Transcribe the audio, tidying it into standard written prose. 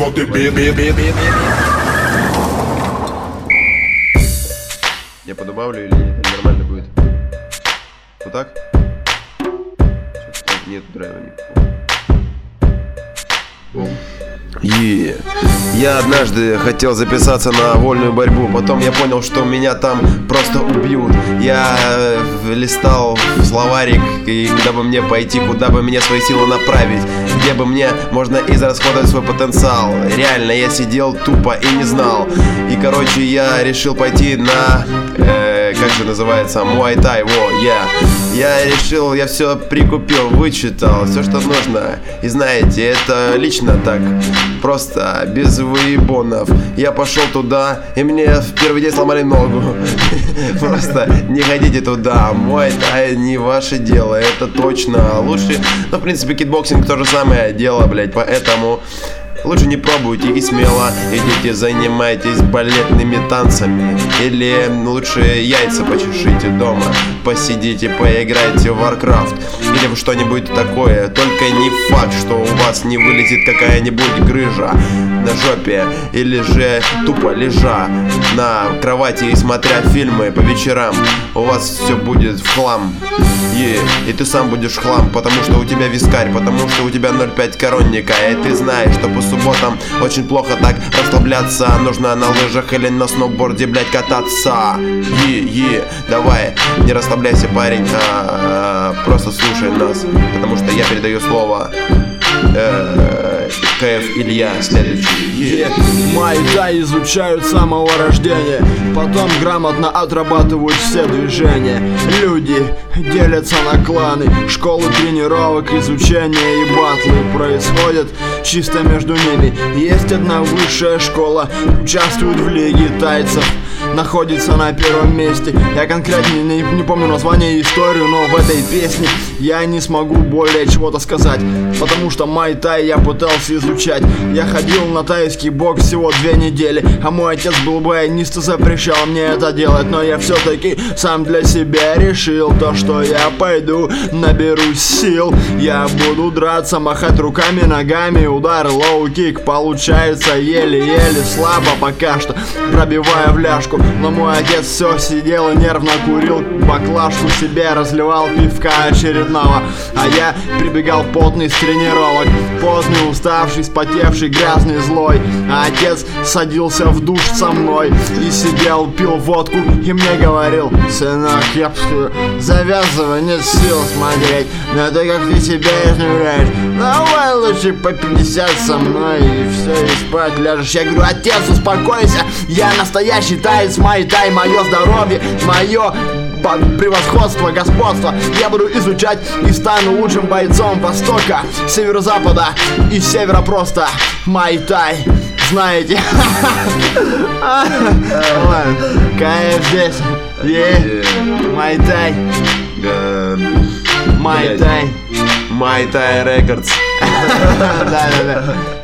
вот и би-би-би-би-би. Я подобавлю или нормально будет? Вот так? Что-то нет драйва никакого. Я однажды хотел записаться на вольную борьбу, потом я понял, что меня там просто убьют. Я листал словарик, и куда бы мне пойти, куда бы мне свои силы направить, где бы мне можно израсходовать свой потенциал. Реально, я сидел тупо и не знал. И, короче, я решил пойти на... как же называется? Muay Thai, Я решил, я все прикупил, вычитал, все, что нужно. И знаете, это лично так, просто без выебонов. Я пошел туда, и мне в первый день сломали ногу. Просто не ходите туда, Muay Thai не ваше дело, это точно лучше. Но, в принципе, кикбоксинг то же самое дело, блять, поэтому... Лучше не пробуйте и смело идите, занимайтесь балетными танцами. Или лучше яйца почешите дома, посидите, поиграйте в Warcraft или в что-нибудь такое. Только не факт, что у вас не вылезет какая-нибудь грыжа на жопе, или же тупо лежа на кровати и смотря фильмы по вечерам, у вас все будет в хлам. И ты сам будешь в хлам, потому что у тебя вискарь, потому что у тебя 0,5 коронника. И ты знаешь, что по субботам очень плохо так расслабляться. Нужно на лыжах или на сноуборде, блять, кататься. Давай, не расслабляйся, парень, просто слушай нас, потому что я передаю слово КФ Илья следующий. Muay Thai изучают с самого рождения, потом грамотно отрабатывают все движения. Люди делятся на кланы, школы тренировок, изучения и батлы происходят чисто между ними. Есть одна высшая школа, участвует в лиге тайцев, находится на первом месте. Я конкретно не помню название и историю, но в этой песне я не смогу более чего-то сказать, потому что Muay Thai я пытался изучать. Я ходил на тайский бокс всего 2 недели, а мой отец был баянист и запрещал мне это делать. Но я все-таки сам для себя решил то, что я пойду, наберусь сил. Я буду драться, махать руками, ногами, удар, лоу-кик получается еле-еле, слабо пока что, пробивая в ляжку. Но мой отец все сидел и нервно курил баклажку себе, разливал пивка очередного. А я прибегал потный с тренировок, потный, уставший, спотевший, грязный, злой. А отец садился в душ со мной и сидел, пил водку и мне говорил: сынок, завязывай, нет сил смотреть на то, как ты себя изнуряешь. Давай лучше по 50 со мной и все, и спать ляжешь. Я говорю: отец, успокойся, я настоящий таец, Muay Thai, мое здоровье, мое превосходство, господство. Я буду изучать и стану лучшим бойцом Востока, Северо-Запада и Севера просто. Muay Thai, знаете. КФ здесь. Muay Thai. Muay Thai. Muay Thai Records. Да.